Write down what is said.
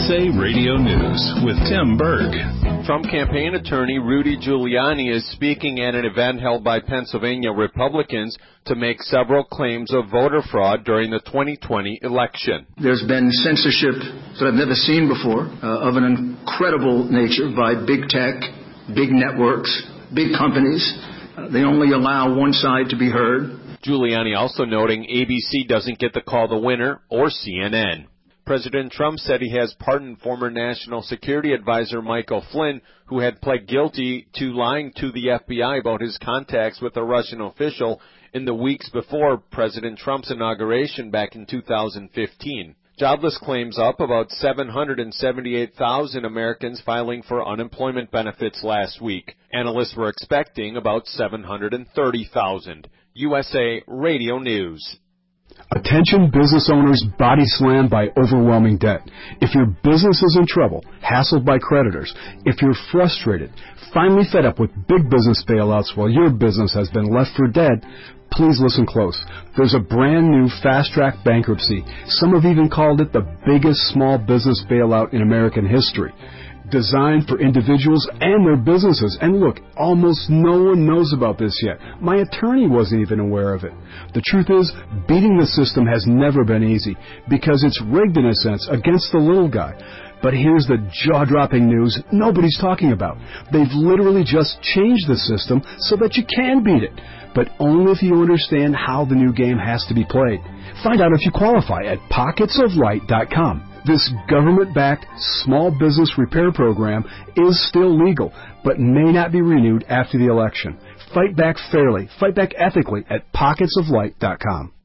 USA Radio News with Tim Berg. Trump campaign attorney Rudy Giuliani is speaking at an event held by Pennsylvania Republicans to make several claims of voter fraud during the 2020 election. There's been censorship that I've never seen before of an incredible nature by big tech, big networks, big companies. They only allow one side to be heard. Giuliani also noting ABC doesn't get to call the winner or CNN. President Trump said he has pardoned former National Security Advisor Michael Flynn, who had pled guilty to lying to the FBI about his contacts with a Russian official in the weeks before President Trump's inauguration back in 2015. Jobless claims up about 778,000 Americans filing for unemployment benefits last week. Analysts were expecting about 730,000. USA Radio News. Attention business owners body slammed by overwhelming debt. If your business is in trouble, hassled by creditors, if you're frustrated, finally fed up with big business bailouts while your business has been left for dead, please listen close. There's a brand new fast-track bankruptcy. Some have even called it the biggest small business bailout in American history. Designed for individuals and their businesses. And look, almost no one knows about this yet. My attorney wasn't even aware of it. The truth is, beating the system has never been easy because it's rigged in a sense against the little guy. But here's the jaw-dropping news nobody's talking about. They've literally just changed the system so that you can beat it, but only if you understand how the new game has to be played. Find out if you qualify at pocketsoflight.com. This government-backed small business repair program is still legal, but may not be renewed after the election. Fight back fairly, fight back ethically at pocketsoflight.com.